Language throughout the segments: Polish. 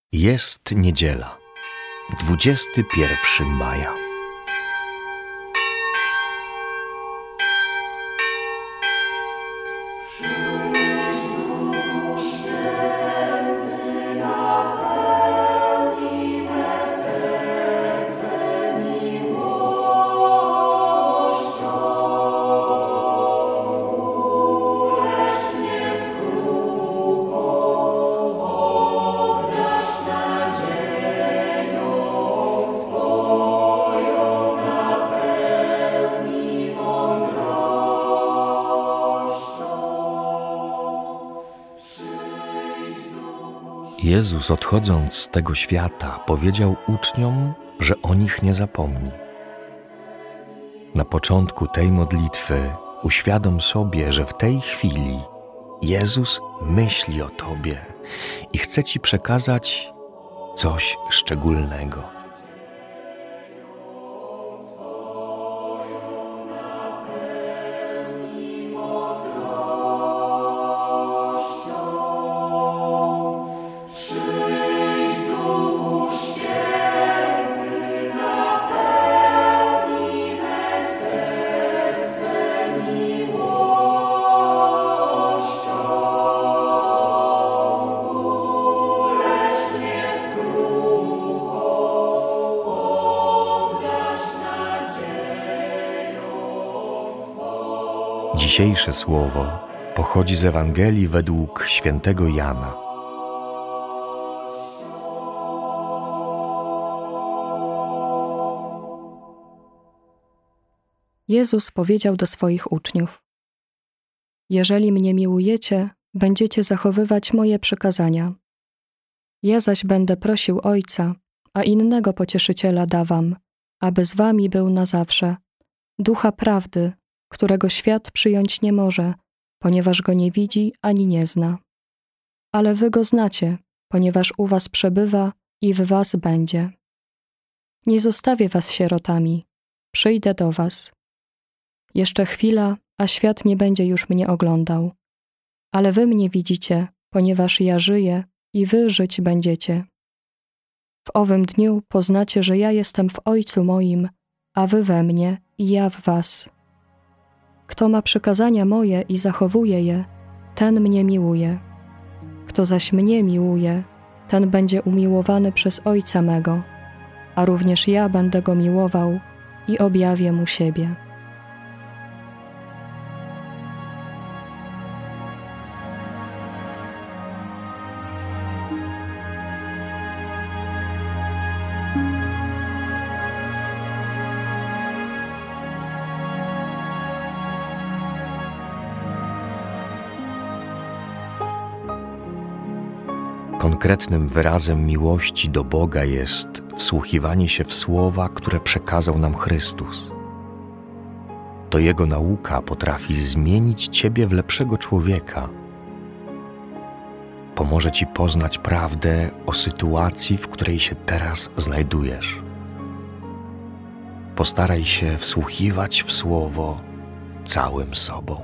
Jest niedziela, 21 maja. Jezus, odchodząc z tego świata, powiedział uczniom, że o nich nie zapomni. Na początku tej modlitwy uświadom sobie, że w tej chwili Jezus myśli o Tobie i chce Ci przekazać coś szczególnego. Dzisiejsze słowo pochodzi z Ewangelii według świętego Jana. Jezus powiedział do swoich uczniów: Jeżeli mnie miłujecie, będziecie zachowywać moje przykazania. Ja zaś będę prosił Ojca, a innego pocieszyciela da wam, aby z wami był na zawsze, Ducha Prawdy, którego świat przyjąć nie może, ponieważ go nie widzi ani nie zna. Ale wy go znacie, ponieważ u was przebywa i w was będzie. Nie zostawię was sierotami, przyjdę do was. Jeszcze chwila, a świat nie będzie już mnie oglądał. Ale wy mnie widzicie, ponieważ ja żyję i wy żyć będziecie. W owym dniu poznacie, że ja jestem w Ojcu moim, a wy we mnie i ja w was. Kto ma przykazania moje i zachowuje je, ten mnie miłuje. Kto zaś mnie miłuje, ten będzie umiłowany przez Ojca mego, a również ja będę go miłował i objawię mu siebie. Konkretnym wyrazem miłości do Boga jest wsłuchiwanie się w słowa, które przekazał nam Chrystus. To Jego nauka potrafi zmienić Ciebie w lepszego człowieka. Pomoże Ci poznać prawdę o sytuacji, w której się teraz znajdujesz. Postaraj się wsłuchiwać w słowo całym sobą.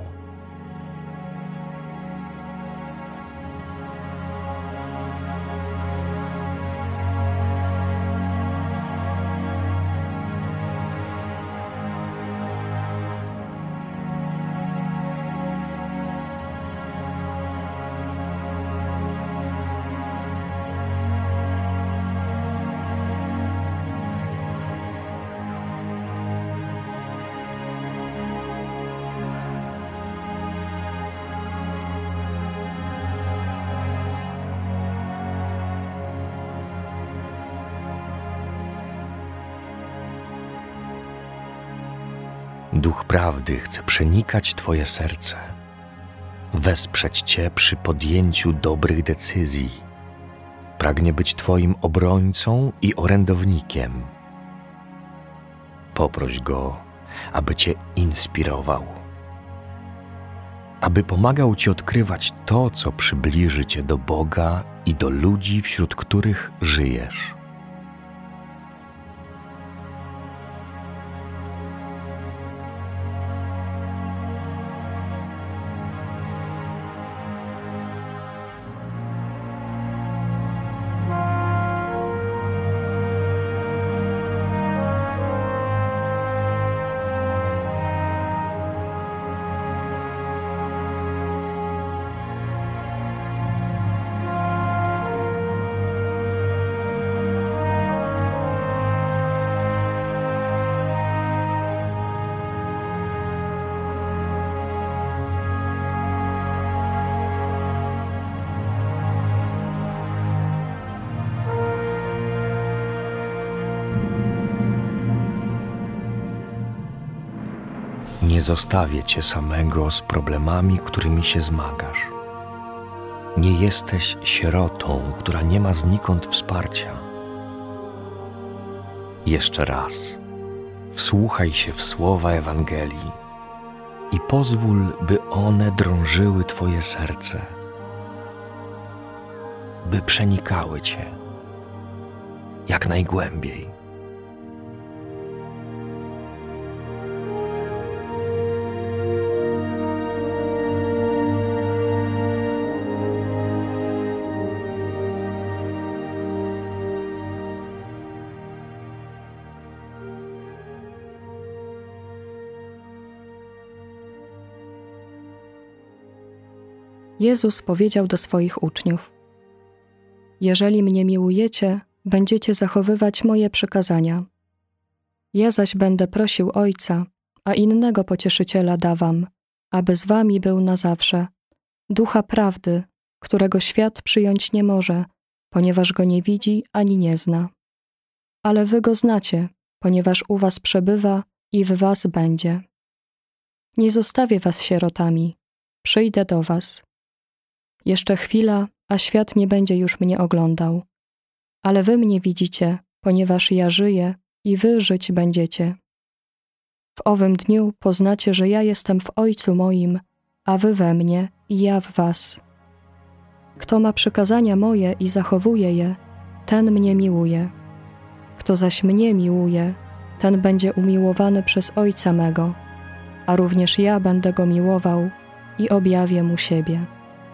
Duch Prawdy chce przenikać Twoje serce, wesprzeć Cię przy podjęciu dobrych decyzji. Pragnie być Twoim obrońcą i orędownikiem. Poproś Go, aby Cię inspirował, aby pomagał Ci odkrywać to, co przybliży Cię do Boga i do ludzi, wśród których żyjesz. Nie zostawię cię samego z problemami, którymi się zmagasz. Nie jesteś sierotą, która nie ma znikąd wsparcia. Jeszcze raz, wsłuchaj się w słowa Ewangelii i pozwól, by one drążyły twoje serce, by przenikały cię jak najgłębiej. Jezus powiedział do swoich uczniów: Jeżeli mnie miłujecie, będziecie zachowywać moje przykazania. Ja zaś będę prosił Ojca, a innego Pocieszyciela da wam, aby z wami był na zawsze, Ducha Prawdy, którego świat przyjąć nie może, ponieważ go nie widzi ani nie zna. Ale wy go znacie, ponieważ u was przebywa i w was będzie. Nie zostawię was sierotami, przyjdę do was. Jeszcze chwila, a świat nie będzie już mnie oglądał. Ale wy mnie widzicie, ponieważ ja żyję i wy żyć będziecie. W owym dniu poznacie, że ja jestem w Ojcu moim, a wy we mnie i ja w was. Kto ma przykazania moje i zachowuje je, ten mnie miłuje. Kto zaś mnie miłuje, ten będzie umiłowany przez Ojca mego, a również ja będę go miłował i objawię mu siebie.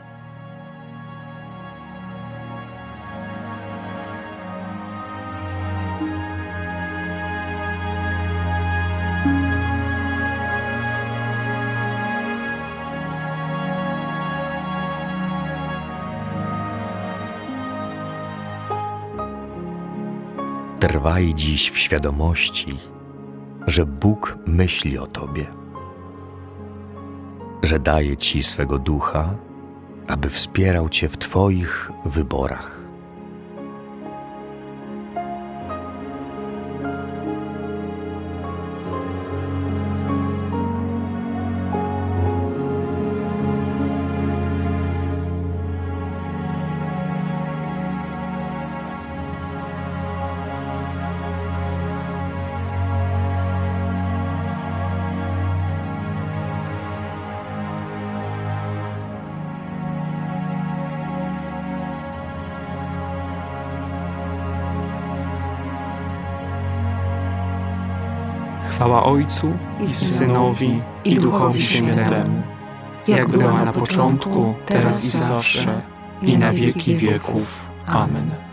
Trwaj dziś w świadomości, że Bóg myśli o tobie, że daje ci swego Ducha, aby wspierał cię w twoich wyborach. Chwała Ojcu i Synowi i Duchowi Świętemu, jak była na początku, teraz i zawsze, i na wieki wieków. Amen.